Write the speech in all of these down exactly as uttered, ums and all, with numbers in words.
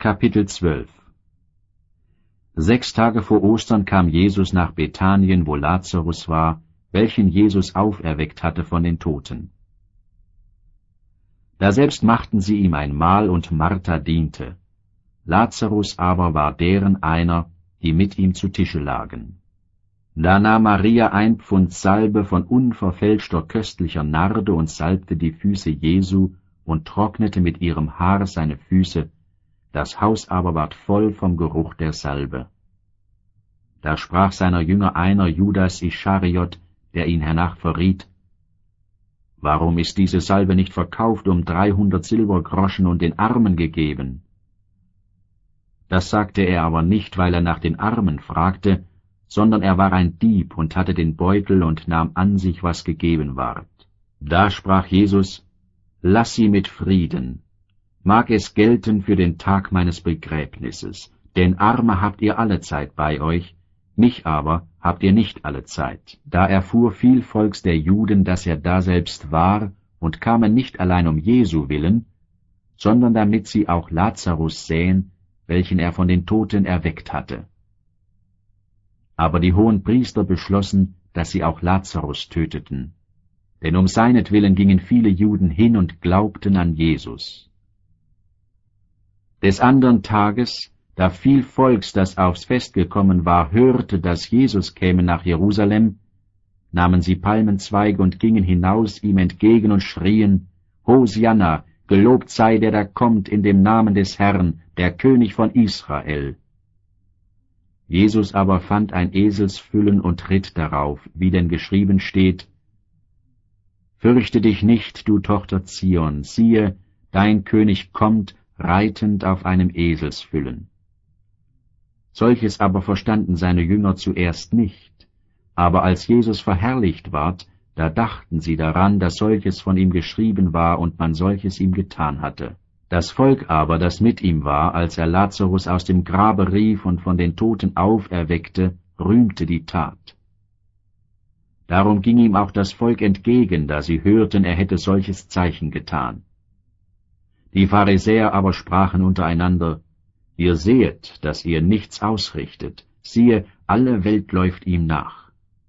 Kapitel zwölf. Sechs Tage vor Ostern kam Jesus nach Bethanien, wo Lazarus war, welchen Jesus auferweckt hatte von den Toten. Daselbst machten sie ihm ein Mahl, und Martha diente. Lazarus aber war deren einer, die mit ihm zu Tische lagen. Da nahm Maria ein Pfund Salbe von unverfälschter köstlicher Narde und salbte die Füße Jesu und trocknete mit ihrem Haar seine Füße, das Haus aber ward voll vom Geruch der Salbe. Da sprach seiner Jünger einer, Judas Ischariot, der ihn hernach verriet: Warum ist diese Salbe nicht verkauft um dreihundert Silbergroschen und den Armen gegeben? Das sagte er aber nicht, weil er nach den Armen fragte, sondern er war ein Dieb und hatte den Beutel und nahm an sich, was gegeben ward. Da sprach Jesus: Lass sie mit Frieden. Mag es gelten für den Tag meines Begräbnisses, denn Arme habt ihr allezeit bei euch, mich aber habt ihr nicht allezeit. Da erfuhr viel Volks der Juden, dass er daselbst war, und kamen nicht allein um Jesu willen, sondern damit sie auch Lazarus sähen, welchen er von den Toten erweckt hatte. Aber die Hohenpriester beschlossen, dass sie auch Lazarus töteten, denn um seinetwillen gingen viele Juden hin und glaubten an Jesus. Des andern Tages, da viel Volks, das aufs Fest gekommen war, hörte, dass Jesus käme nach Jerusalem, nahmen sie Palmenzweige und gingen hinaus ihm entgegen und schrien: Hosianna, gelobt sei der, der kommt in dem Namen des Herrn, der König von Israel. Jesus aber fand ein Eselsfüllen und ritt darauf, wie denn geschrieben steht: Fürchte dich nicht, du Tochter Zion, siehe, dein König kommt, reitend auf einem Eselsfüllen. Solches aber verstanden seine Jünger zuerst nicht, aber als Jesus verherrlicht ward, da dachten sie daran, dass solches von ihm geschrieben war und man solches ihm getan hatte. Das Volk aber, das mit ihm war, als er Lazarus aus dem Grabe rief und von den Toten auferweckte, rühmte die Tat. Darum ging ihm auch das Volk entgegen, da sie hörten, er hätte solches Zeichen getan. Die Pharisäer aber sprachen untereinander: Ihr sehet, dass ihr nichts ausrichtet, siehe, alle Welt läuft ihm nach.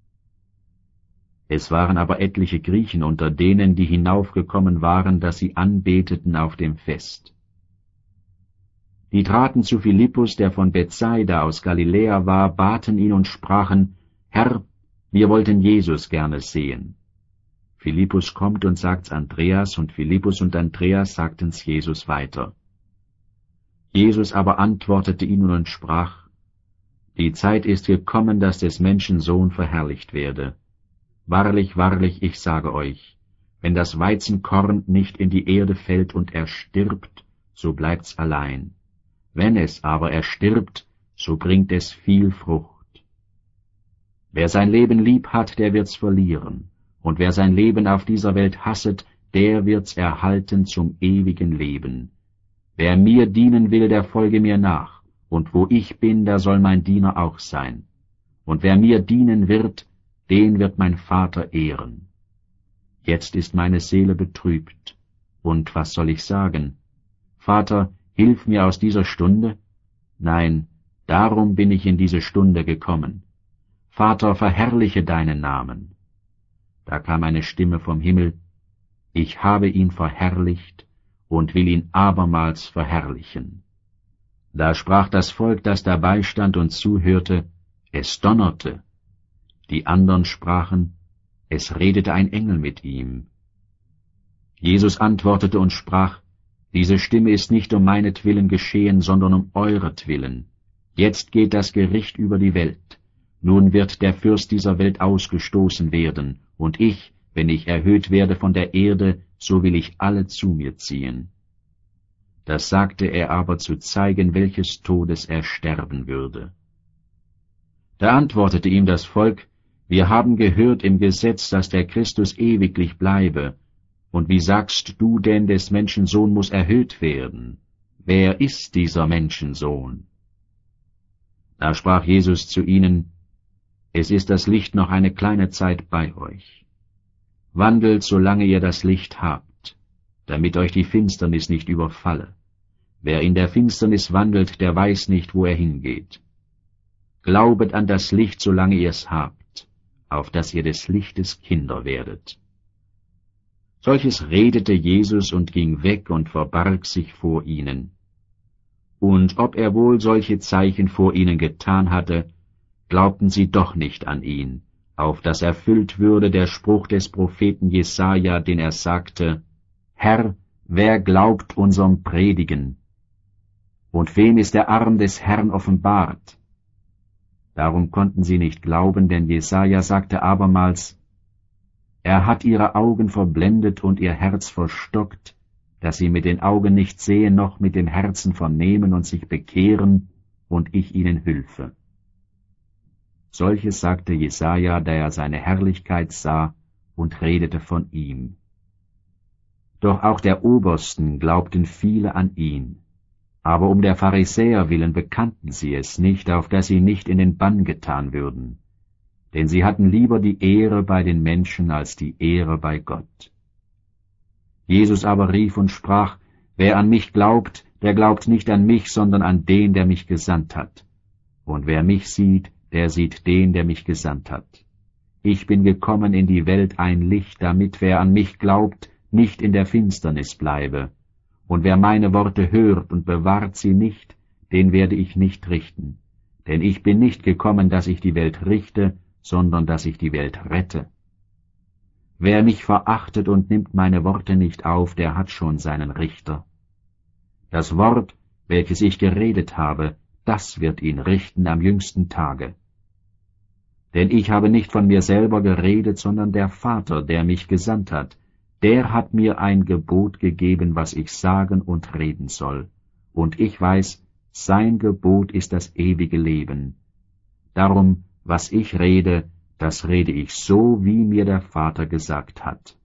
Es waren aber etliche Griechen unter denen, die hinaufgekommen waren, dass sie anbeteten auf dem Fest. Die traten zu Philippus, der von Bethsaida aus Galiläa war, baten ihn und sprachen: Herr, wir wollten Jesus gerne sehen. Philippus kommt und sagt's Andreas, und Philippus und Andreas sagten's Jesus weiter. Jesus aber antwortete ihnen und sprach: Die Zeit ist gekommen, dass des Menschen Sohn verherrlicht werde. Wahrlich, wahrlich, ich sage euch, wenn das Weizenkorn nicht in die Erde fällt und erstirbt, so bleibt's allein. Wenn es aber erstirbt, so bringt es viel Frucht. Wer sein Leben lieb hat, der wird's verlieren. Und wer sein Leben auf dieser Welt hasset, der wird's erhalten zum ewigen Leben. Wer mir dienen will, der folge mir nach, und wo ich bin, da soll mein Diener auch sein. Und wer mir dienen wird, den wird mein Vater ehren. Jetzt ist meine Seele betrübt, und was soll ich sagen? Vater, hilf mir aus dieser Stunde? Nein, darum bin ich in diese Stunde gekommen. Vater, verherrliche deinen Namen. Da kam eine Stimme vom Himmel: Ich habe ihn verherrlicht und will ihn abermals verherrlichen. Da sprach das Volk, das dabei stand und zuhörte: Es donnerte. Die andern sprachen: Es redete ein Engel mit ihm. Jesus antwortete und sprach: Diese Stimme ist nicht um meinetwillen geschehen, sondern um euretwillen. Jetzt geht das Gericht über die Welt. Nun wird der Fürst dieser Welt ausgestoßen werden, und ich, wenn ich erhöht werde von der Erde, so will ich alle zu mir ziehen. Das sagte er aber, zu zeigen, welches Todes er sterben würde. Da antwortete ihm das Volk: Wir haben gehört im Gesetz, dass der Christus ewiglich bleibe. Und wie sagst du denn, des Menschensohn muss erhöht werden? Wer ist dieser Menschensohn? Da sprach Jesus zu ihnen: Es ist das Licht noch eine kleine Zeit bei euch. Wandelt, solange ihr das Licht habt, damit euch die Finsternis nicht überfalle. Wer in der Finsternis wandelt, der weiß nicht, wo er hingeht. Glaubet an das Licht, solange ihr's habt, auf dass ihr des Lichtes Kinder werdet. Solches redete Jesus und ging weg und verbarg sich vor ihnen. Und ob er wohl solche Zeichen vor ihnen getan hatte, glaubten sie doch nicht an ihn, auf dass erfüllt würde der Spruch des Propheten Jesaja, den er sagte: Herr, wer glaubt unserem Predigen? Und wem ist der Arm des Herrn offenbart? Darum konnten sie nicht glauben, denn Jesaja sagte abermals: Er hat ihre Augen verblendet und ihr Herz verstockt, dass sie mit den Augen nicht sehen, noch mit dem Herzen vernehmen und sich bekehren, und ich ihnen hülfe. Solches sagte Jesaja, da er seine Herrlichkeit sah und redete von ihm. Doch auch der Obersten glaubten viele an ihn. Aber um der Pharisäer willen bekannten sie es nicht, auf dass sie nicht in den Bann getan würden. Denn sie hatten lieber die Ehre bei den Menschen als die Ehre bei Gott. Jesus aber rief und sprach: Wer an mich glaubt, der glaubt nicht an mich, sondern an den, der mich gesandt hat. Und wer mich sieht, der sieht den, der mich gesandt hat. Ich bin gekommen in die Welt ein Licht, damit wer an mich glaubt, nicht in der Finsternis bleibe. Und wer meine Worte hört und bewahrt sie nicht, den werde ich nicht richten. Denn ich bin nicht gekommen, dass ich die Welt richte, sondern dass ich die Welt rette. Wer mich verachtet und nimmt meine Worte nicht auf, der hat schon seinen Richter. Das Wort, welches ich geredet habe, das wird ihn richten am jüngsten Tage. Denn ich habe nicht von mir selber geredet, sondern der Vater, der mich gesandt hat, der hat mir ein Gebot gegeben, was ich sagen und reden soll. Und ich weiß, sein Gebot ist das ewige Leben. Darum, was ich rede, das rede ich so, wie mir der Vater gesagt hat.